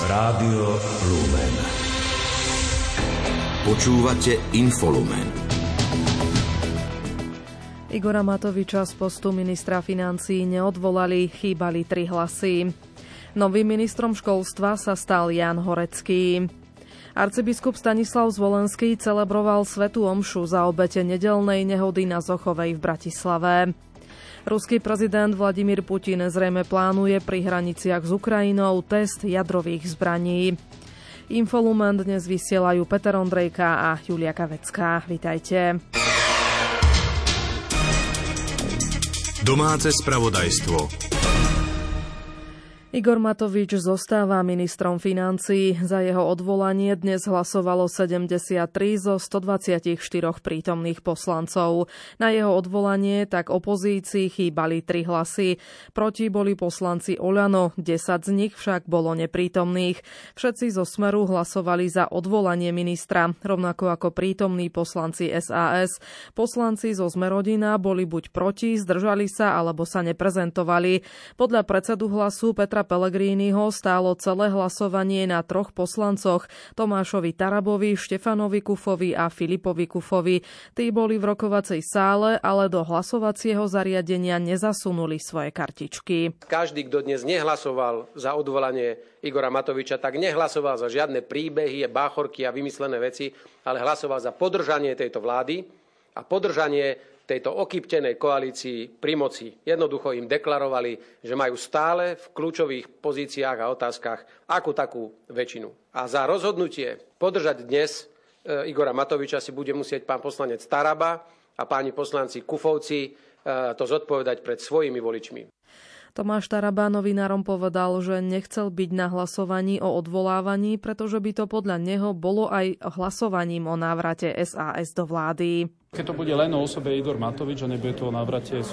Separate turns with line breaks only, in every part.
Rádio Lumen. Počúvate Infolumen.
Igora Matoviča z postu ministra financií neodvolali, chýbali 3 hlasy. Novým ministrom školstva sa stal Ján Horecký. Arcibiskup Stanislav Zvolenský celebroval svätú omšu za obete nedeľnej nehody na Zochovej v Bratislave. Ruský prezident Vladimír Putin zrejme plánuje pri hraniciach s Ukrajinou test jadrových zbraní. Infolumen dnes vysielajú Peter Ondrejka a Julia Kavecká. Vitajte.
Domáce spravodajstvo.
Igor Matovič zostáva ministrom financií. Za jeho odvolanie dnes hlasovalo 73 zo 124 prítomných poslancov. Na jeho odvolanie tak opozícii chýbali 3 hlasy. Proti boli poslanci Oľano, 10 z nich však bolo neprítomných. Všetci zo Smeru hlasovali za odvolanie ministra, rovnako ako prítomní poslanci SAS. Poslanci zo Smerodina boli buď proti, zdržali sa alebo sa neprezentovali. Podľa predsedu Hlasu Petra Pellegriniho stálo celé hlasovanie na 3 poslancoch, Tomášovi Tarabovi, Štefanovi Kufovi a Filipovi Kufovi. Tí boli v rokovacej sále, ale do hlasovacieho zariadenia nezasunuli svoje kartičky.
Každý, kto dnes nehlasoval za odvolanie Igora Matoviča, tak nehlasoval za žiadne príbehy, báchorky a vymyslené veci, ale hlasoval za podržanie tejto vlády a podržanie tejto okýptenej koalícii pri moci. Jednoducho im deklarovali, že majú stále v kľúčových pozíciách a otázkach akú takú väčšinu. A za rozhodnutie podržať dnes Igora Matoviča si bude musieť pán poslanec Taraba a páni poslanci Kufovci to zodpovedať pred svojimi voličmi.
Tomáš Taraba novinárom povedal, že nechcel byť na hlasovaní o odvolávaní, pretože by to podľa neho bolo aj hlasovaním o návrate SAS do vlády.
Keď to bude len o osobe Igor Matovič a nebude to o návrate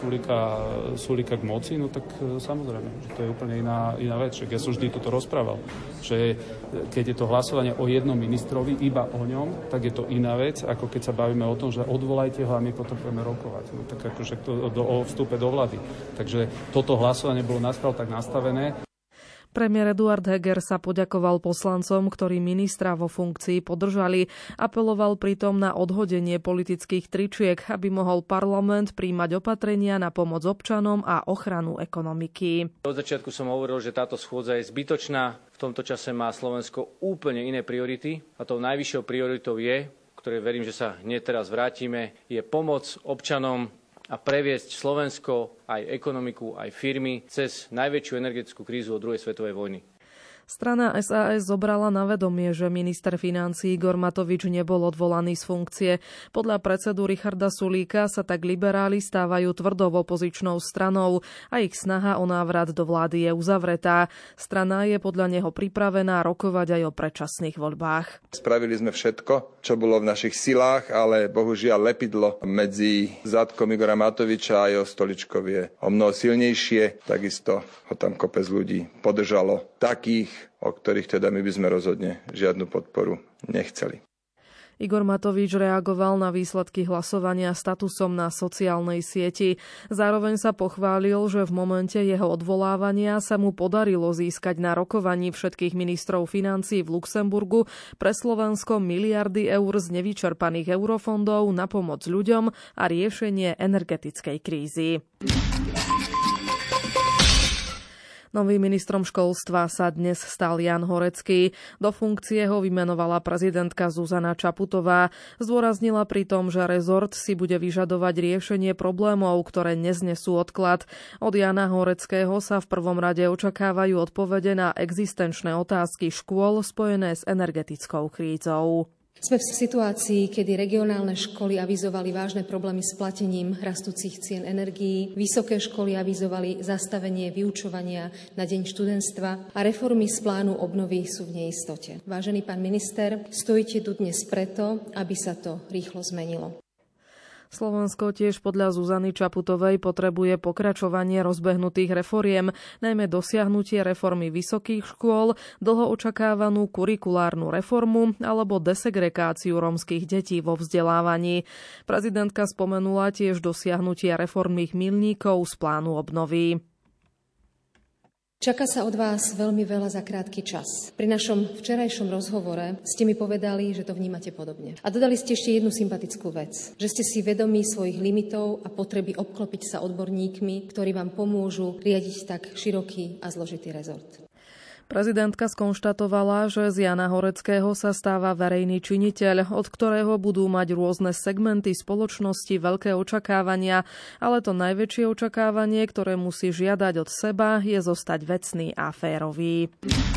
Sulíka k moci, no tak samozrejme, že to je úplne iná vec. Ja som vždy toto rozprával, že keď je to hlasovanie o jednom ministrovi, iba o ňom, tak je to iná vec, ako keď sa bavíme o tom, že odvolajte ho a my potom budeme rokovať. No tak akože o vstupe do vlády. Takže toto hlasovanie bolo nastav tak nastavené.
Premiér Eduard Heger sa poďakoval poslancom, ktorí ministra vo funkcii podržali. Apeloval pritom na odhodenie politických tričiek, aby mohol parlament prijímať opatrenia na pomoc občanom a ochranu ekonomiky.
Od začiatku som hovoril, že táto schôdza je zbytočná. V tomto čase má Slovensko úplne iné priority a tou najvyššou prioritou je, ktorej verím, že sa hneď teraz vrátime, je pomoc občanom a previesť Slovensko, aj ekonomiku, aj firmy cez najväčšiu energetickú krízu od druhej svetovej vojny.
Strana SAS zobrala na vedomie, že minister financií Igor Matovič nebol odvolaný z funkcie. Podľa predsedu Richarda Sulíka sa tak liberáli stávajú tvrdou opozičnou stranou a ich snaha o návrat do vlády je uzavretá. Strana je podľa neho pripravená rokovať aj o predčasných voľbách.
Spravili sme všetko, čo bolo v našich silách, ale bohužiaľ lepidlo medzi zadkom Igora Matoviča a jeho stoličkou je o mnoho silnejšie. Takisto ho tam kopec ľudí podržalo, takých, o ktorých teda my by sme rozhodne žiadnu podporu nechceli.
Igor Matovič reagoval na výsledky hlasovania statusom na sociálnej sieti. Zároveň sa pochválil, že v momente jeho odvolávania sa mu podarilo získať na rokovaní všetkých ministrov financií v Luxemburgu pre Slovensko miliardy eur z nevyčerpaných eurofondov na pomoc ľuďom a riešenie energetickej krízy. Novým ministrom školstva sa dnes stal Ján Horecký. Do funkcie ho vymenovala prezidentka Zuzana Čaputová. Zdôraznila pritom, že rezort si bude vyžadovať riešenie problémov, ktoré neznesú odklad. Od Jána Horeckého sa v prvom rade očakávajú odpovede na existenčné otázky škôl spojené s energetickou krízou.
Sme v situácii, kedy regionálne školy avizovali vážne problémy s platením rastúcich cien energií, vysoké školy avizovali zastavenie vyučovania na deň študentstva a reformy z plánu obnovy sú v neistote. Vážený pán minister, stojíte tu dnes preto, aby sa to rýchlo zmenilo.
Slovensko tiež podľa Zuzany Čaputovej potrebuje pokračovanie rozbehnutých reforiem, najmä dosiahnutie reformy vysokých škôl, dlho očakávanú kurikulárnu reformu alebo desegregáciu rómskych detí vo vzdelávaní. Prezidentka spomenula tiež dosiahnutie reformných milníkov z plánu obnovy.
Čaká sa od vás veľmi veľa za krátky čas. Pri našom včerajšom rozhovore ste mi povedali, že to vnímate podobne. A dodali ste ešte jednu sympatickú vec, že ste si vedomí svojich limitov a potreby obklopiť sa odborníkmi, ktorí vám pomôžu riadiť tak široký a zložitý rezort.
Prezidentka skonštatovala, že z Jana Horeckého sa stáva verejný činiteľ, od ktorého budú mať rôzne segmenty spoločnosti veľké očakávania, ale to najväčšie očakávanie, ktoré musí žiadať od seba, je zostať vecný a férový.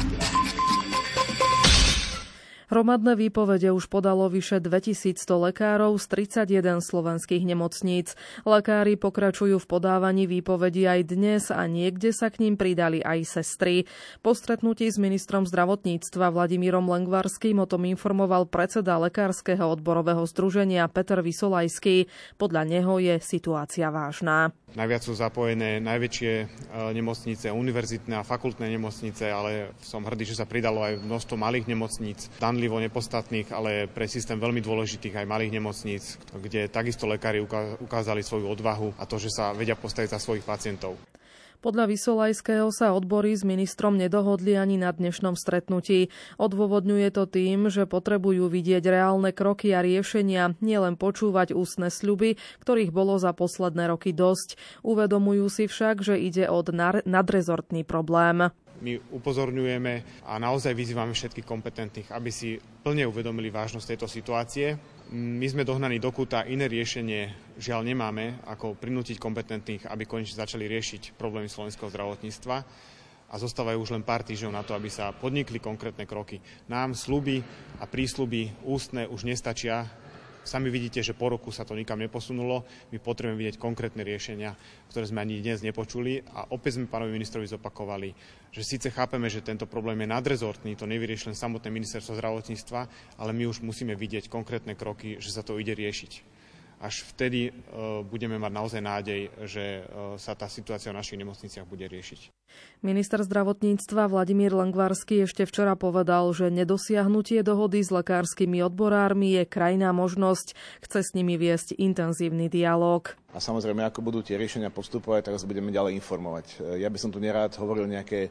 Hromadné výpovede už podalo vyše 2100 lekárov z 31 slovenských nemocníc. Lekári pokračujú v podávaní výpovedí aj dnes a niekde sa k ním pridali aj sestry. Po stretnutí s ministrom zdravotníctva Vladimírom Lengvarským o tom informoval predseda Lekárskeho odborového združenia Peter Vysolajský. Podľa neho je situácia vážna.
Najviac sú zapojené najväčšie nemocnice, univerzitné a fakultné nemocnice, ale som hrdý, že sa pridalo aj množstvo malých nemocníc, danlivo nepodstatných, ale pre systém veľmi dôležitých aj malých nemocníc, kde takisto lekári ukázali svoju odvahu a to, že sa vedia postaviť za svojich pacientov.
Podľa Vysolajského sa odbory s ministrom nedohodli ani na dnešnom stretnutí. Odôvodňuje to tým, že potrebujú vidieť reálne kroky a riešenia, nielen počúvať ústne sľuby, ktorých bolo za posledné roky dosť. Uvedomujú si však, že ide o nadrezortný problém.
My upozorňujeme a naozaj vyzývame všetkých kompetentných, aby si plne uvedomili vážnosť tejto situácie. My sme dohnaní do kúta, iné riešenie žiaľ nemáme, ako prinútiť kompetentných, aby konečne začali riešiť problémy slovenského zdravotníctva a zostávajú už len pár týždňov na to, aby sa podnikli konkrétne kroky. Nám sľuby a prísľuby ústne už nestačia. Sami vidíte, že po roku sa to nikam neposunulo. My potrebujeme vidieť konkrétne riešenia, ktoré sme ani dnes nepočuli. A opäť sme pánovi ministrovi zopakovali, že síce chápeme, že tento problém je nadrezortný, to nevyrieši len samotné ministerstvo zdravotníctva, ale my už musíme vidieť konkrétne kroky, že sa to ide riešiť. Až vtedy budeme mať naozaj nádej, že sa tá situácia v našich nemocniciach bude riešiť.
Minister zdravotníctva Vladimír Lengvarský ešte včera povedal, že nedosiahnutie dohody s lekárskymi odborármi je krajná možnosť. Chce s nimi viesť intenzívny dialóg.
A samozrejme, ako budú tie riešenia postupovať, tak vás budeme ďalej informovať. Ja by som tu nerád hovoril nejaké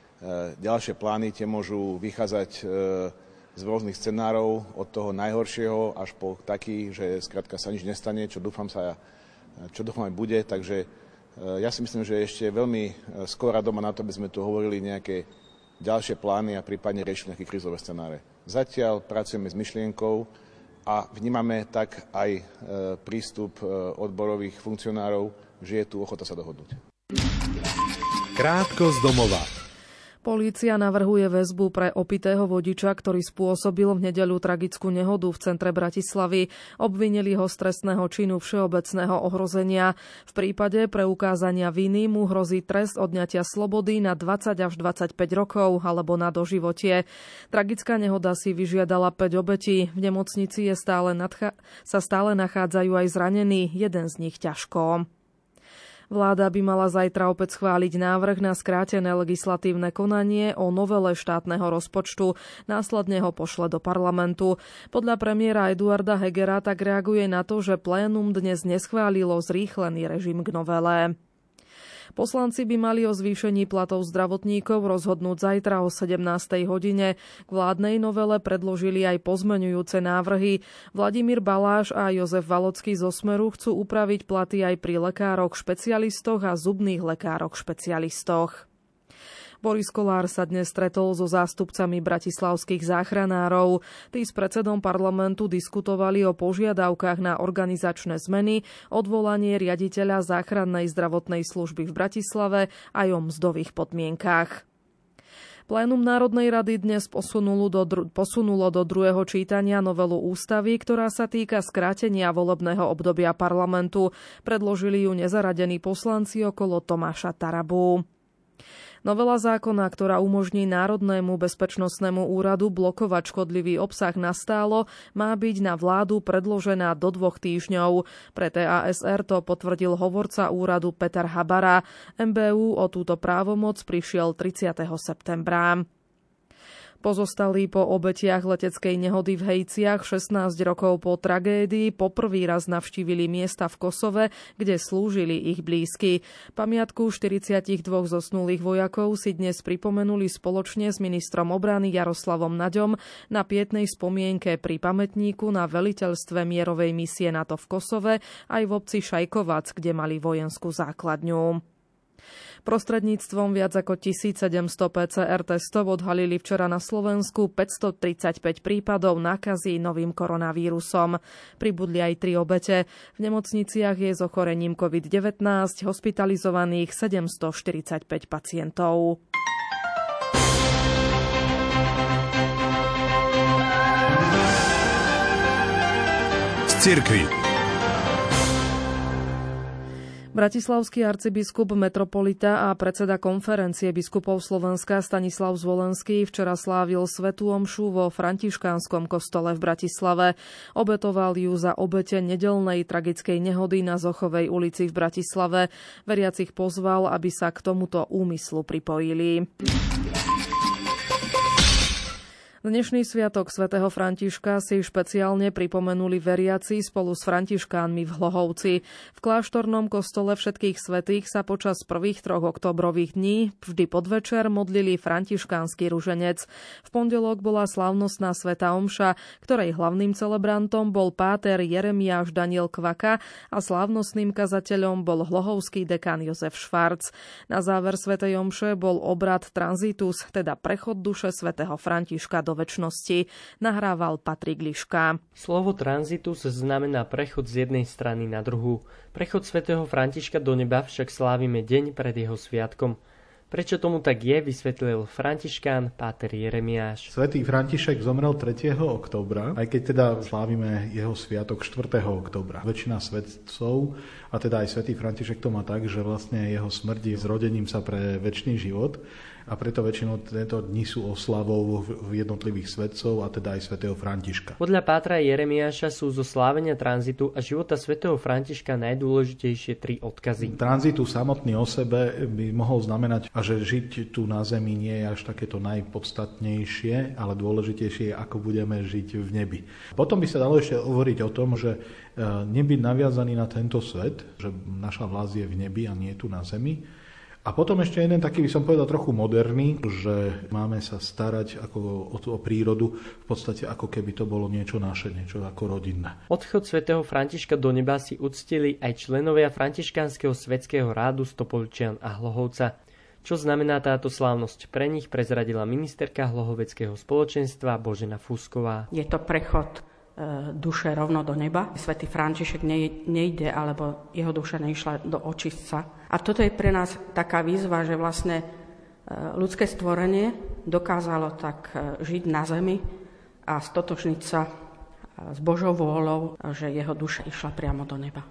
ďalšie plány, tie môžu vychádzať z rôznych scenárov, od toho najhoršieho až po taký, že skrátka sa nič nestane, čo dúfam aj bude. Takže ja si myslím, že ešte veľmi skorá doba na to, aby sme tu hovorili nejaké ďalšie plány a prípadne riešili nejaké krízové scenáre. Zatiaľ pracujeme s myšlienkou a vnímame tak aj prístup odborových funkcionárov, že je tu ochota sa dohodnúť.
Krátko z domova.
Polícia navrhuje väzbu pre opitého vodiča, ktorý spôsobil v nedeľu tragickú nehodu v centre Bratislavy. Obvinili ho z trestného činu všeobecného ohrozenia. V prípade preukázania viny mu hrozí trest odňatia slobody na 20 až 25 rokov alebo na doživotie. Tragická nehoda si vyžiadala 5 obetí. V nemocnici sa stále nachádzajú aj zranení, jeden z nich ťažko. Vláda by mala zajtra opäť schváliť návrh na skrátené legislatívne konanie o novele štátneho rozpočtu. Následne ho pošle do parlamentu. Podľa premiéra Eduarda Hegera tak reaguje na to, že plénum dnes neschválilo zrýchlený režim k novele. Poslanci by mali o zvýšení platov zdravotníkov rozhodnúť zajtra o 17. hodine. K vládnej novele predložili aj pozmeňujúce návrhy. Vladimír Baláš a Jozef Valocký zo Smeru chcú upraviť platy aj pri lekároch špecialistoch a zubných lekároch špecialistoch. Boris Kollár sa dnes stretol so zástupcami bratislavských záchranárov. Tí s predsedom parlamentu diskutovali o požiadavkách na organizačné zmeny, odvolanie riaditeľa záchrannej zdravotnej služby v Bratislave aj o mzdových podmienkách. Plénum Národnej rady dnes posunulo do druhého čítania novelu ústavy, ktorá sa týka skrátenia volebného obdobia parlamentu. Predložili ju nezaradení poslanci okolo Tomáša Tarabu. Novela zákona, ktorá umožní Národnému bezpečnostnému úradu blokovať škodlivý obsah nastálo, má byť na vládu predložená do 2 týždňov. Pre TASR to potvrdil hovorca úradu Peter Habara. MBU o túto právomoc prišiel 30. septembra. Pozostali po obetiach leteckej nehody v Hejciach 16 rokov po tragédii poprvý raz navštívili miesta v Kosove, kde slúžili ich blízky. Pamiatku 42 zosnulých vojakov si dnes pripomenuli spoločne s ministrom obrany Jaroslavom Naďom na pietnej spomienke pri pamätníku na veliteľstve mierovej misie NATO v Kosove aj v obci Šajkovac, kde mali vojenskú základňu. Prostredníctvom viac ako 1700 PCR testov odhalili včera na Slovensku 535 prípadov nákazy novým koronavírusom. Pribudli aj 3 obete. V nemocniciach je s ochorením COVID-19 hospitalizovaných 745 pacientov.
Z cirkvi.
Bratislavský arcibiskup, metropolita a predseda konferencie biskupov Slovenska Stanislav Zvolenský včera slávil svätú omšu vo františkánskom kostole v Bratislave. Obetoval ju za obete nedeľnej tragickej nehody na Zochovej ulici v Bratislave. Veriacich pozval, aby sa k tomuto úmyslu pripojili. Dnešný sviatok svätého Františka si špeciálne pripomenuli veriaci spolu s františkánmi v Hlohovci. V kláštornom kostole Všetkých svätých sa počas prvých 3 októbrových dní vždy podvečer modlili františkánsky ruženec. V pondelok bola slávnostná svätá omša, ktorej hlavným celebrantom bol páter Jeremiáš Daniel Kvaka a slávnostným kazateľom bol hlohovský dekan Jozef Švarc. Na záver svätej omše bol obrad Transitus, teda prechod duše svätého Františka do večnosti, nahrával Patrik Liška.
Slovo transitus znamená prechod z jednej strany na druhú. Prechod svätého Františka do neba však slávime deň pred jeho sviatkom. Prečo tomu tak je, vysvetlil františkán páter Jeremiáš.
Svätý František zomrel 3. októbra, aj keď teda slávime jeho sviatok 4. októbra. Väčšina svetcov, a teda aj svätý František to má tak, že vlastne jeho smrť je zrodením sa pre večný život. A preto väčšinou tieto dni sú oslavou jednotlivých svätcov a teda aj svätého Františka.
Podľa pátra Jeremiáša sú zo slávenia tranzitu a života svätého Františka najdôležitejšie 3 odkazy.
Tranzitu samotný o sebe by mohol znamenať, a že žiť tu na zemi nie je až takéto najpodstatnejšie, ale dôležitejšie je, ako budeme žiť v nebi. Potom by sa dalo ešte hovoriť o tom, že nebyť naviazaný na tento svet, že naša vlast je v nebi a nie tu na zemi. A potom ešte jeden taký, by som povedal, trochu moderný, že máme sa starať o prírodu, v podstate ako keby to bolo niečo naše, niečo ako rodinné.
Odchod svätého Františka do neba si uctili aj členovia Františkánskeho svetského rádu Stopolčian a Hlohovca. Čo znamená táto slávnosť pre nich, prezradila ministerka Hlohoveckého spoločenstva Božena Fusková.
Je to prechod duše rovno do neba. Svätý František nejde, alebo jeho duša neišla do očistca. A toto je pre nás taká výzva, že vlastne ľudské stvorenie dokázalo tak žiť na zemi a stotožniť sa s Božou vôľou, že jeho duša išla priamo do neba.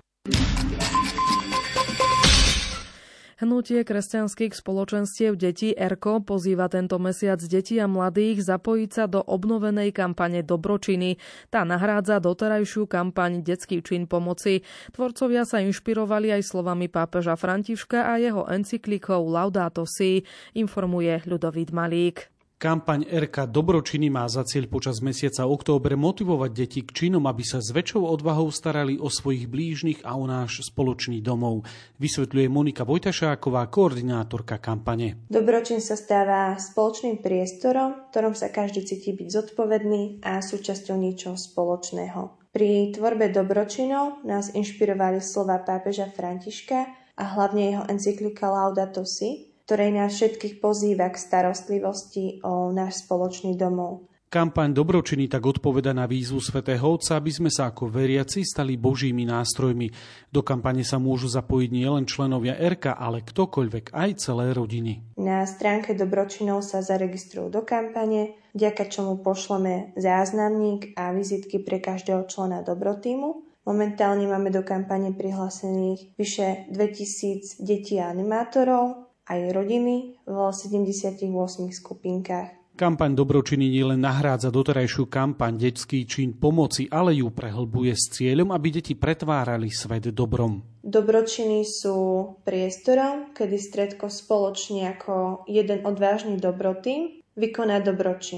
Hnutie kresťanských spoločenstiev detí ERKO pozýva tento mesiac detí a mladých zapojiť sa do obnovenej kampane Dobročiny. Tá nahrádza doterajšiu kampaň Detský čin pomoci. Tvorcovia sa inšpirovali aj slovami pápeža Františka a jeho encyklikou Laudato Si, informuje Ľudovít Malík.
Kampaň ERKA Dobročiny má za cieľ počas mesiaca október motivovať deti k činom, aby sa s väčšou odvahou starali o svojich blížnych a o náš spoločný domov. Vysvetľuje Monika Vojtašáková, koordinátorka kampane.
Dobročin sa stáva spoločným priestorom, v ktorom sa každý cíti byť zodpovedný a súčasťou niečoho spoločného. Pri tvorbe dobročinov nás inšpirovali slova pápeža Františka a hlavne jeho encyklika Laudato Si, ktorej nás všetkých pozýva k starostlivosti o náš spoločný domov.
Kampaň Dobročiny tak odpoveda na výzvu svätého Otca, aby sme sa ako veriaci stali Božími nástrojmi. Do kampane sa môžu zapojiť nielen členovia ERKA, ale ktokoľvek, aj celé rodiny.
Na stránke Dobročinov sa zaregistrujú do kampane, vďaka čomu pošleme záznamník a vizitky pre každého člena Dobrotímu. Momentálne máme do kampane prihlásených vyše 2000 detí a animátorov, aj rodiny v 78 skupinkách.
Kampaň Dobročiny nielen nahrádza doterajšiu kampaň Detský čin pomoci, ale ju prehlbuje s cieľom, aby deti pretvárali svet dobrom.
Dobročiny sú priestorom, kedy stredko spoločne ako jeden odvážny dobrotým vykoná dobročin.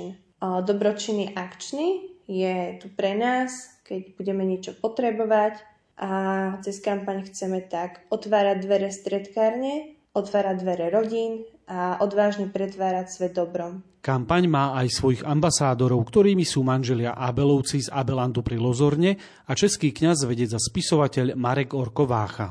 Dobročinný akčný je tu pre nás, keď budeme niečo potrebovať a cez kampaň chceme tak otvárať dvere stredkárne, otvárať dvere rodín a odvážne pretvárať svet dobrom.
Kampaň má aj svojich ambasádorov, ktorými sú manželia Abelovci z Abelandu pri Lozorne a český kňaz, vedec a spisovateľ Marek Orko-Vácha.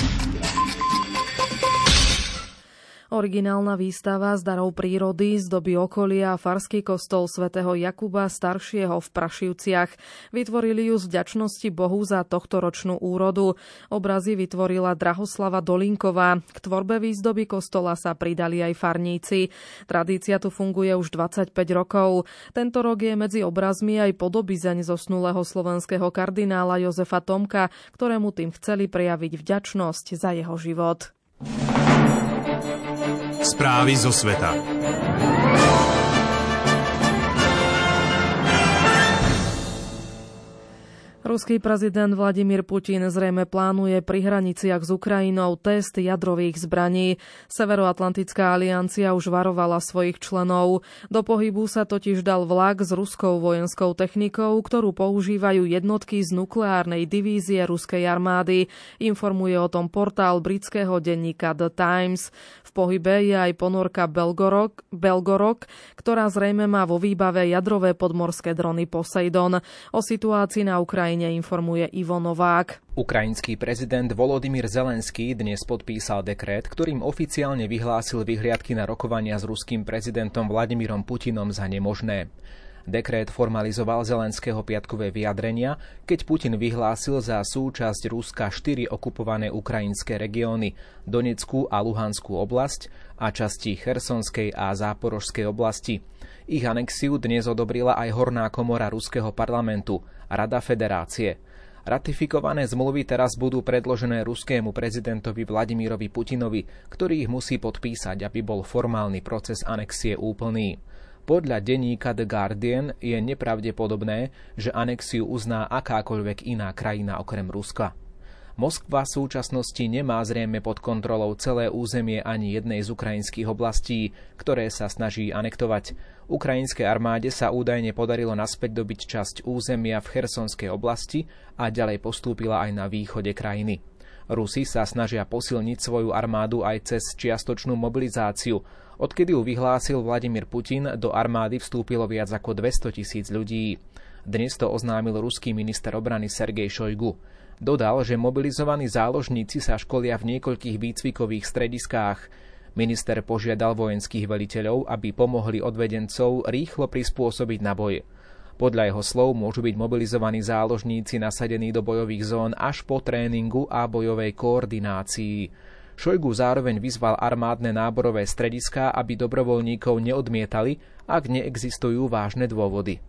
Originálna výstava z darov prírody zdobí okolia farský kostol svätého Jakuba staršieho v Prašivciach. Vytvorili ju z vďačnosti Bohu za tohtoročnú úrodu. Obrazy vytvorila Drahoslava Dolinková. K tvorbe výzdoby kostola sa pridali aj farníci. Tradícia tu funguje už 25 rokov. Tento rok je medzi obrazmi aj podobizeň zosnulého slovenského kardinála Jozefa Tomka, ktorému tým chceli prejaviť vďačnosť za jeho život.
Správy zo sveta.
Ruský prezident Vladimír Putin zrejme plánuje pri hraniciach s Ukrajinou test jadrových zbraní. Severoatlantická aliancia už varovala svojich členov. Do pohybu sa totiž dal vlak s ruskou vojenskou technikou, ktorú používajú jednotky z nukleárnej divízie ruskej armády. Informuje o tom portál britského denníka The Times. V pohybe je aj ponorka Belgorok, ktorá zrejme má vo výbave jadrové podmorské drony Poseidon. O situácii na Ukrajine informuje Ivo Novák.
Ukrajinský prezident Volodymyr Zelenský dnes podpísal dekrét, ktorým oficiálne vyhlásil vyhliadky na rokovania s ruským prezidentom Vladimírom Putinom za nemožné. Dekrét formalizoval Zelenského piatkové vyjadrenia, keď Putin vyhlásil za súčasť Ruska 4 okupované ukrajinské regióny, Donetskú a Luhanskú oblasť a časti Chersonskej a Záporožskej oblasti. Ich anexiu dnes odobrila aj Horná komora ruského parlamentu, Rada federácie. Ratifikované zmluvy teraz budú predložené ruskému prezidentovi Vladimírovi Putinovi, ktorý ich musí podpísať, aby bol formálny proces anexie úplný. Podľa denníka The Guardian je nepravdepodobné, že anexiu uzná akákoľvek iná krajina okrem Ruska. Moskva v súčasnosti nemá zrejme pod kontrolou celé územie ani jednej z ukrajinských oblastí, ktoré sa snaží anektovať. Ukrajinskej armáde sa údajne podarilo naspäť dobiť časť územia v Chersonskej oblasti a ďalej postúpila aj na východe krajiny. Rusi sa snažia posilniť svoju armádu aj cez čiastočnú mobilizáciu. Odkedy ju vyhlásil Vladimír Putin, do armády vstúpilo viac ako 200 000 ľudí. Dnes to oznámil ruský minister obrany Sergej Šojgu. Dodal, že mobilizovaní záložníci sa školia v niekoľkých výcvikových strediskách. Minister požiadal vojenských veliteľov, aby pomohli odvedencov rýchlo prispôsobiť na boj. Podľa jeho slov môžu byť mobilizovaní záložníci nasadení do bojových zón až po tréningu a bojovej koordinácii. Šojgu zároveň vyzval armádne náborové strediská, aby dobrovoľníkov neodmietali, ak neexistujú vážne dôvody.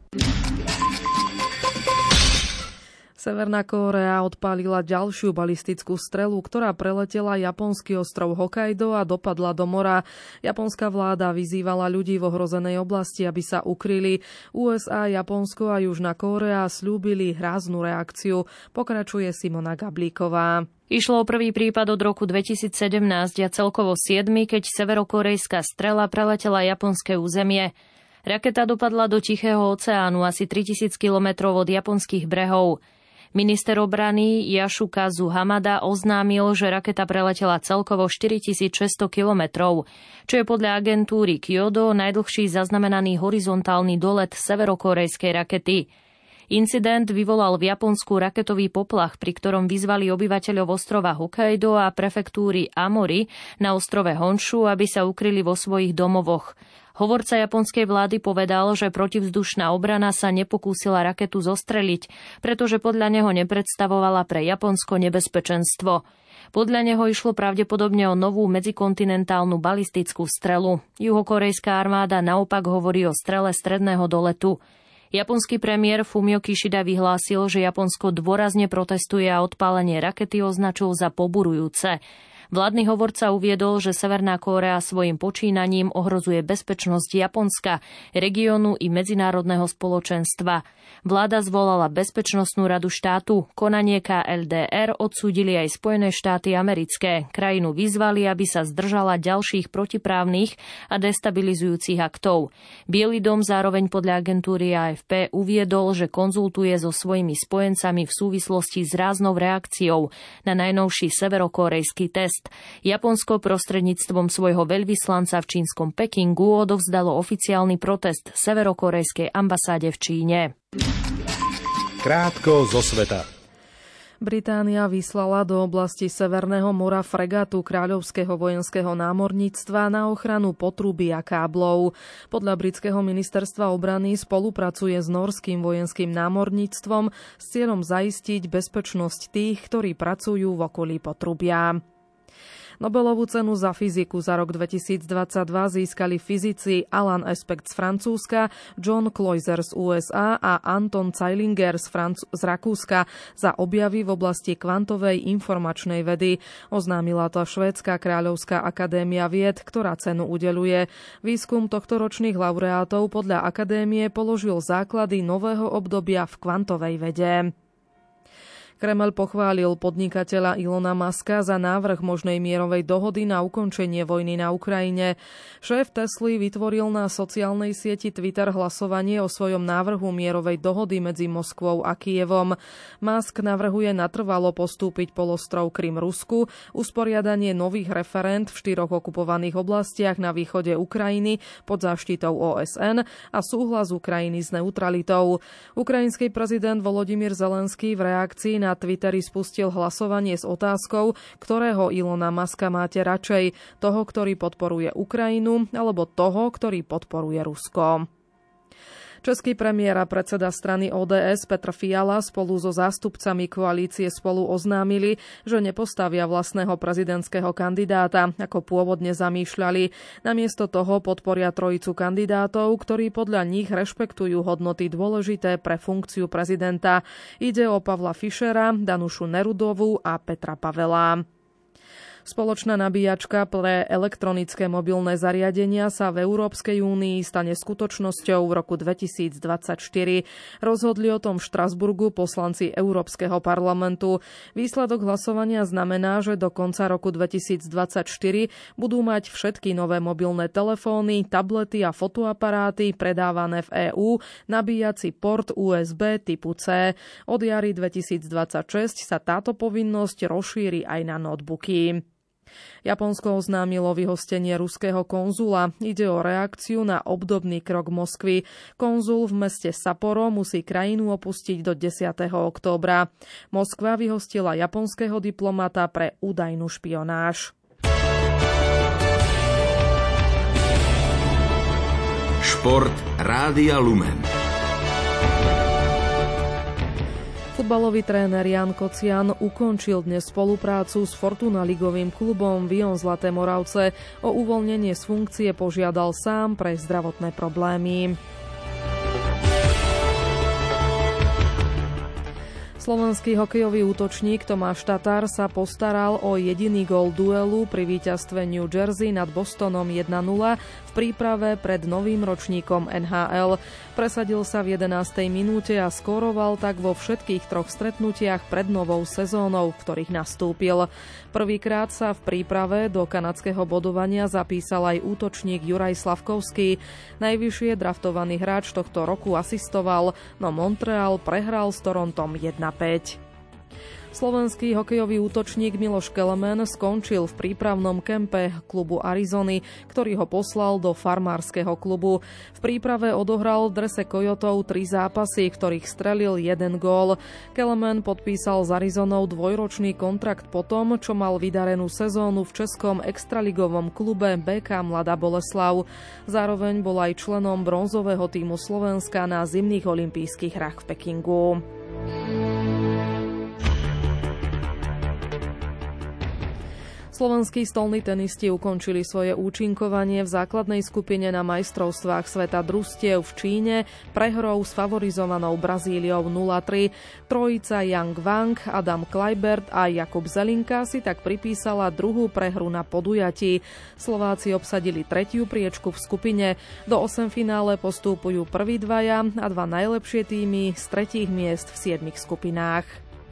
Severná Kórea odpálila ďalšiu balistickú strelu, ktorá preletela japonský ostrov Hokkaido a dopadla do mora. Japonská vláda vyzývala ľudí v ohrozenej oblasti, aby sa ukryli. USA, Japonsko a Južná Kórea sľúbili ráznú reakciu. Pokračuje Simona Gablíková.
Išlo o prvý prípad od roku 2017 a celkovo 7, keď severokorejská strela preletela japonské územie. Raketa dopadla do Tichého oceánu asi 3000 kilometrov od japonských brehov. Minister obrany Yasukazu Hamada oznámil, že raketa preletela celkovo 4600 kilometrov, čo je podľa agentúry Kyodo najdlhší zaznamenaný horizontálny dolet severokorejskej rakety. Incident vyvolal v Japonsku raketový poplach, pri ktorom vyzvali obyvateľov ostrova Hokkaido a prefektúry Amori na ostrove Honshu, aby sa ukryli vo svojich domovoch. Hovorca japonskej vlády povedal, že protivzdušná obrana sa nepokúsila raketu zostreliť, pretože podľa neho nepredstavovala pre Japonsko nebezpečenstvo. Podľa neho išlo pravdepodobne o novú medzikontinentálnu balistickú strelu. Juhokorejská armáda naopak hovorí o strele stredného doletu. Japonský premiér Fumio Kishida vyhlásil, že Japonsko dôrazne protestuje a odpálenie rakety označil za poburujúce. Vládny hovorca uviedol, že Severná Kórea svojim počínaním ohrozuje bezpečnosť Japonska, regiónu i medzinárodného spoločenstva. Vláda zvolala Bezpečnostnú radu štátu. Konanie KLDR odsúdili aj Spojené štáty americké. Krajinu vyzvali, aby sa zdržala ďalších protiprávnych a destabilizujúcich aktov. Biely dom zároveň podľa agentúry AFP uviedol, že konzultuje so svojimi spojencami v súvislosti s ráznou reakciou na najnovší severokórejský test. Japonsko prostredníctvom svojho veľvyslanca v čínskom Pekingu odovzdalo oficiálny protest severokórejskej ambasáde v Číne.
Krátko zo sveta.
Británia vyslala do oblasti Severného mora fregatu Kráľovského vojenského námorníctva na ochranu potrubí a káblov. Podľa britského ministerstva obrany spolupracuje s norským vojenským námorníctvom s cieľom zaistiť bezpečnosť tých, ktorí pracujú v okolí potrubia. Nobelovú cenu za fyziku za rok 2022 získali fyzici Alan Aspect z Francúzska, John Cloyser z USA a Anton Zeilinger z Rakúska za objavy v oblasti kvantovej informačnej vedy. Oznámila to Švédska kráľovská akadémia vied, ktorá cenu udeľuje. Výskum tohtoročných laureátov podľa akadémie položil základy nového obdobia v kvantovej vede. Kreml pochválil podnikateľa Ilona Muska za návrh možnej mierovej dohody na ukončenie vojny na Ukrajine. Šéf Tesly vytvoril na sociálnej sieti Twitter hlasovanie o svojom návrhu mierovej dohody medzi Moskvou a Kyjevom. Musk navrhuje natrvalo postúpiť polostrov Krym Rusku, usporiadanie nových referend v 4 okupovaných oblastiach na východe Ukrajiny pod záštitou OSN a súhlas Ukrajiny s neutralitou. Ukrajinský prezident Volodymyr Zelenský v reakcii na Twitteri spustil hlasovanie s otázkou, ktorého Ilona Muska máte radšej, toho, ktorý podporuje Ukrajinu, alebo toho, ktorý podporuje Rusko. Český premiér a predseda strany ODS Petr Fiala spolu so zástupcami koalície Spolu oznámili, že nepostavia vlastného prezidentského kandidáta, ako pôvodne zamýšľali. Namiesto toho podporia trojicu kandidátov, ktorí podľa nich rešpektujú hodnoty dôležité pre funkciu prezidenta. Ide o Pavla Fischera, Danušu Nerudovú a Petra Pavela. Spoločná nabíjačka pre elektronické mobilné zariadenia sa v Európskej únii stane skutočnosťou v roku 2024. Rozhodli o tom v Štrasburgu poslanci Európskeho parlamentu. Výsledok hlasovania znamená, že do konca roku 2024 budú mať všetky nové mobilné telefóny, tablety a fotoaparáty predávané v EÚ nabíjací port USB typu C. Od jary 2026 sa táto povinnosť rozšíri aj na notebooky. Japonsko oznámilo vyhostenie ruského konzula. Ide o reakciu na obdobný krok Moskvy. Konzul v meste Sapporo musí krajinu opustiť do 10. októbra. Moskva vyhostila japonského diplomata pre údajnú špionáž.
Šport Rádia Lumen.
Futbalový tréner Jan Kocian ukončil dnes spoluprácu s Fortuna ligovým klubom Vion Zlaté Moravce. O uvoľnenie z funkcie požiadal sám pre zdravotné problémy. Slovenský hokejový útočník Tomáš Tatar sa postaral o jediný gól duelu pri víťazstve New Jersey nad Bostonom 1-0 v príprave pred novým ročníkom NHL. Presadil sa v 11. minúte a skóroval tak vo všetkých 3 stretnutiach pred novou sezónou, v ktorých nastúpil. Prvýkrát sa v príprave do kanadského bodovania zapísal aj útočník Juraj Slavkovský. Najvyššie draftovaný hráč tohto roku asistoval, no Montreal prehral s Torontom 1-5. Slovenský hokejový útočník Miloš Kelemen skončil v prípravnom kempe klubu Arizony, ktorý ho poslal do farmárskeho klubu. V príprave odohral v drese Kojotov 3 zápasy, ktorých strelil 1 gól. Kelemen podpísal s Arizonou 2-ročný kontrakt po tom, čo mal vydarenú sezónu v českom extraligovom klube BK Mladá Boleslav. Zároveň bol aj členom bronzového tímu Slovenska na zimných olympijských hrách v Pekingu. Slovenskí stolní tenisti ukončili svoje účinkovanie v základnej skupine na majstrovstvách sveta družstiev v Číne prehrou s favorizovanou Brazíliou 0-3. Trojica Yang Wang, Adam Kleibert a Jakub Zelinka si tak pripísala druhú prehru na podujatí. Slováci obsadili tretiu priečku v skupine. Do 8 finále postupujú prví dvaja a dva najlepšie týmy z tretích miest v 7 skupinách.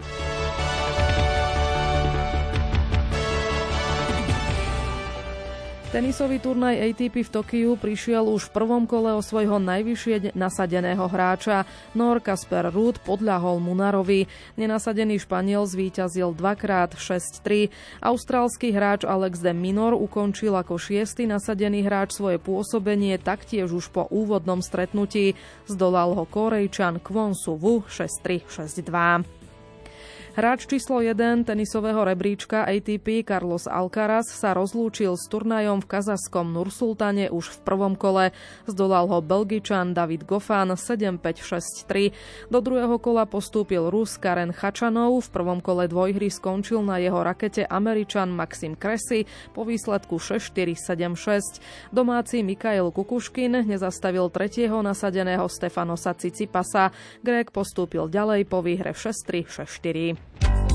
Tenisový turnaj ATP v Tokiu prišiel už v prvom kole o svojho najvyššie nasadeného hráča. Nór Kasper Ruud podľahol Munarovi. Nenasadený Španiel zvíťazil 2x 6-3. Austrálsky hráč Alex de Minaur ukončil ako 6. nasadený hráč svoje pôsobenie taktiež už po úvodnom stretnutí. Zdolal ho Kórejčan Kwon Soo Woo 6-3, 6-2. Hráč číslo 1 tenisového rebríčka ATP Carlos Alcaraz sa rozlúčil s turnajom v kazachskom Nursultane už v prvom kole. Zdolal ho Belgičan David Goffin 7-5, 6-3. Do druhého kola postúpil Rus Karen Khachanov. V prvom kole dvojhry skončil na jeho rakete Američan Maxim Cressy po výsledku 6-4, 7-6. Domáci Mikhail Kukuškin nezastavil tretieho nasadeného Stefanosa Tsitsipasa. Grék postúpil ďalej po výhre 6-3, 6-4.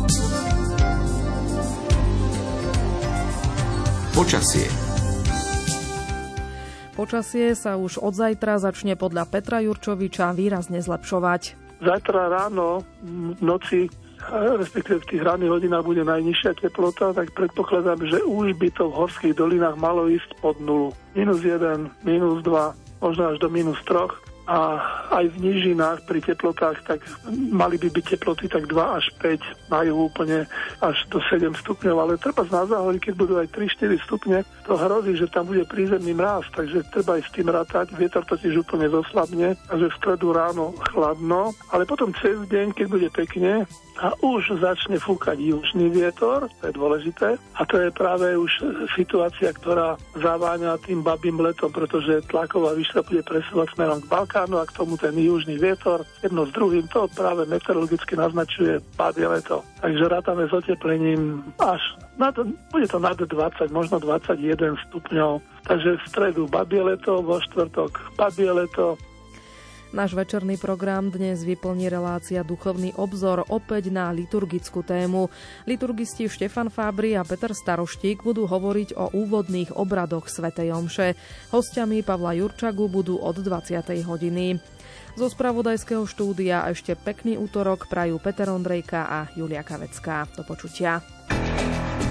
Počasie sa už od zajtra začne podľa Petra Jurčoviča výrazne zlepšovať.
Zajtra ráno, v noci, respektíve v tých ranných hodinách bude najnižšia teplota, tak predpokladám, že už by to v horských dolinách malo ísť pod nulu. -1, -2, možno až do -3. A aj v nížinách pri teplotách tak mali by byť teploty tak 2 až 5, na juhu úplne až do 7 stupňov, ale treba na záhori, keď budú aj 3-4 stupne, to hrozí, že tam bude prízemný mráz, takže treba aj s tým rátať, vietor totiž úplne zoslabne a že v stredu ráno chladno, ale potom cez deň, keď bude pekne a už začne fúkať južný vietor, to je dôležité, a to je práve už situácia, ktorá zaváňa tým babím letom, pretože tlaková výška bude presúvať smerom k Balkánu a k tomu ten južný vietor jedno s druhým, to práve meteorologicky naznačuje babie leto. Takže rátame s oteplením až bude to nad 20, možno 21 stupňov. Takže v stredu babie leto, vo štvrtok babie leto.
Náš večerný program dnes vyplní relácia Duchovný obzor opäť na liturgickú tému. Liturgisti Štefan Fábri a Peter Staroštík budú hovoriť o úvodných obradoch svätej omše. Hostiami Pavla Jurčagu budú od 20. hodiny. Zo spravodajského štúdia ešte pekný útorok prajú Peter Ondrejka a Julia Kavecká. Do počutia.